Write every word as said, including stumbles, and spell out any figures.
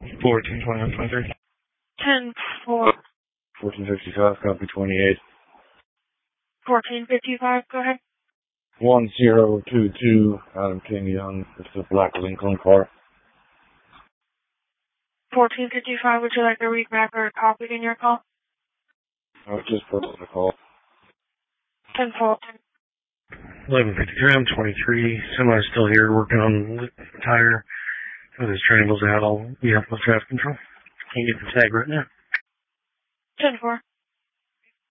fourteen twenty-one twenty-three. ten four. fourteen fifty-five, copy twenty-eight. fourteen fifty-five, go ahead. one zero two two, Adam King Young. It's a black Lincoln car. fourteen fifty-five, would you like a read back or copied in your call? I just put on the call. ten four. eleven fifty-three, I'm twenty-three. Somebody's still here working on the tire. With his triangles out, I'll be up with traffic control. Can't get the tag right now. ten four.